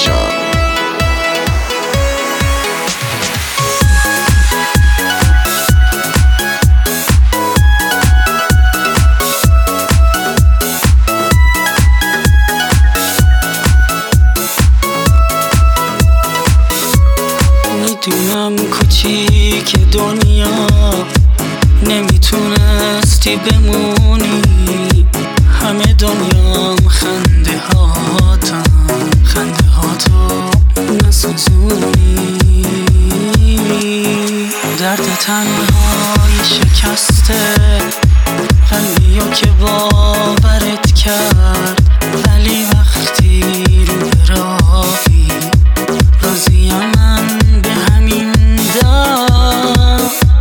پادشاه. میدونم کوچیک دنیا نمیتونستی بمونی، همه دنیام خنده هاتو نسوزونی. درد تنهایی شکسته قلبیو که باورت کرد، ولی وقتی رو براهی راضیم من به همین دم.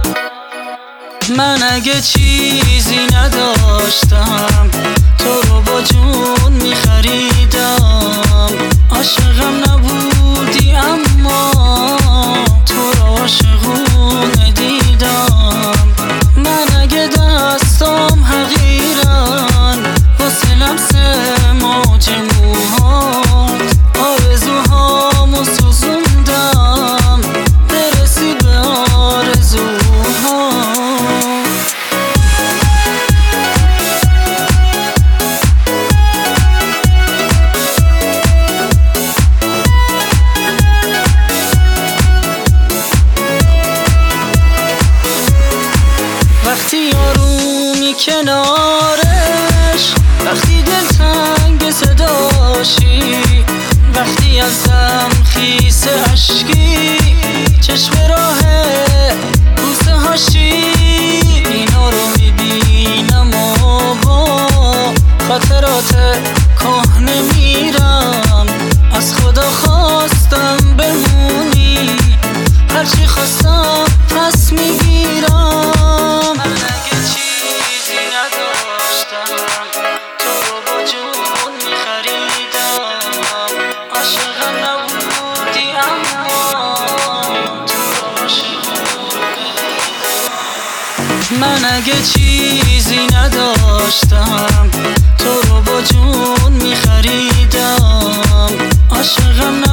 من اگه چیزی نداشتم تو رو با جون میخریدم. عاشقم نبودی اما تو رو عاشقونه دیدم. من اگه دستام حقیرن واسه لمس موج موهات، آرزوهامو سوزوندم برسی به آرزوها. وقتی آرومی کنارش، وقتی دلتنگ صداشی، وقتی ازم خیس عشقی، چشم راه بوسه هاشی، اینا رو میبینم و با خاطرات کهنه میرم. از خدا خواستم بمونی، هرچی خواستم پس میگیرم. من اگه چیزی نداشتم تو رو با جون میخریدم. عاشقم نبودی اما تو رو عاشقونه. من اگه چیزی نداشتم تو رو با جون میخریدم. عاشقم